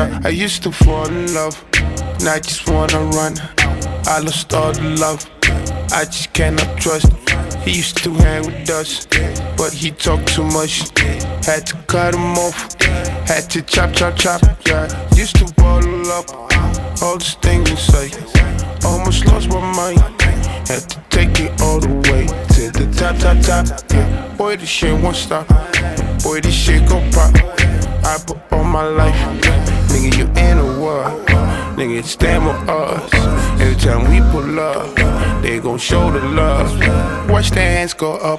Yeah, I used to fall in love, now I just wanna run. I lost all the love, I just cannot trust. He used to hang with us, but he talked too much. Had to cut him off, had to chop. Yeah, used to bottle up all this thing inside. Almost lost my mind, had to take it all the way to the top. Yeah, boy, this shit won't stop. Boy, this shit gon' pop. I put all my life, nigga, you in the world. Nigga, it's them or us. Every time we pull up, they gon' show the love. Watch their hands go up.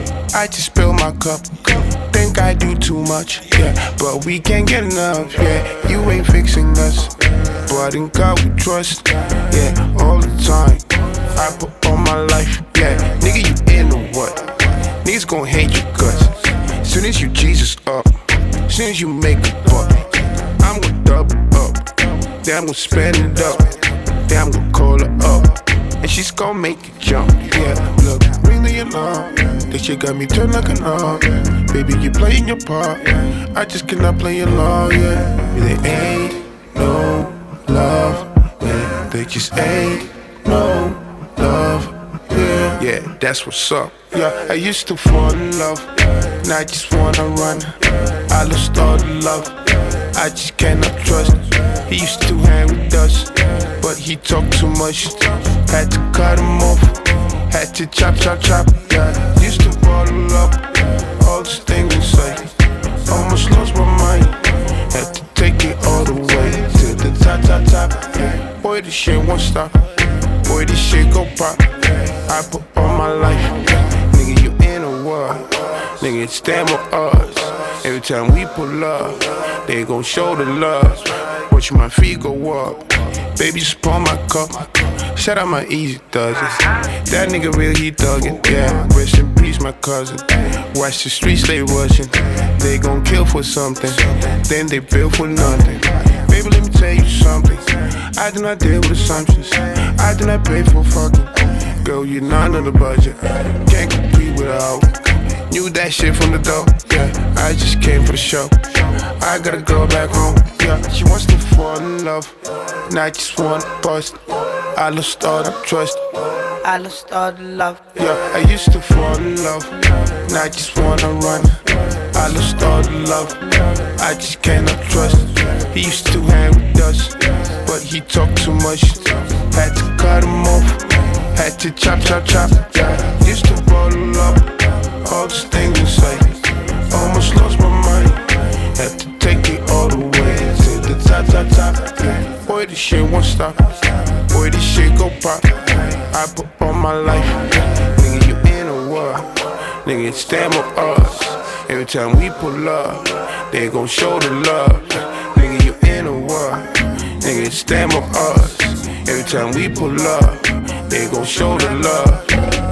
I just spill my cup. Think I do too much, yeah, but we can't get enough, yeah. You ain't fixing us, but in God we trust, yeah, all the time. I put all my life, yeah. Nigga, you in the what? Niggas gon' hate you guts. Soon as you Jesus up, soon as you make a buck, I'm gon' double up. Then I'm gon' spend it up. Then I'm gon' call her up, and she's gon' make it jump. Yeah, look, ring the alarm. This shit got me turned like an arm. Baby, you playing your part. I just cannot play along. Yeah, there ain't no love. Yeah, there just ain't no love. Yeah, that's what's up. Yeah, I used to fall in love, now I just wanna run. I lost all the love, I just cannot trust. He used to hang with us, but he talked too much. Had to cut him off, had to chop. Yeah, used to bottle up all this thing inside. Almost lost my mind, had to take it all the way to the top. Yeah, boy, this shit won't stop. Boy, this shit gon' pop. I put all my life, nigga, you in the world. Nigga, it's them or us. Every time we pull up, they gon' show the love. Watch my feet go up. Baby, just pour my cup. Shout out my easy does it. That nigga real, he thuggin'. Yeah, rest in peace, my cousin. Watch the streets, they rushing. They gon' kill for something, then they build for nothing. Baby, let me tell you something. I do not deal with assumptions. I do not pay for fucking. Girl, you're not on the budget. Can't compete with a hoe. Knew that shit from the door. Yeah, I just came for the show. I gotta go back home. Yeah, she wants to fall in love, and I just wanna bust. I lost all the trust. I lost all the love. Yeah, I used to fall in love, and I just wanna run. I lost all the love, I just cannot trust. He used to hang with us, but he talked too much. Had to cut him off, had to chop. Yeah, used to bottle up all this thing inside. Almost lost my mind, had to take it all the way to the top. Yeah, boy, this shit won't stop. Boy, this shit go pop. I put all my life, nigga, you in the world. Nigga, it's them or us. Every time we pull up, they gon' show the love. Nigga, you in the world. Nigga, it's them or us. Every time we pull up, they gon' show the love.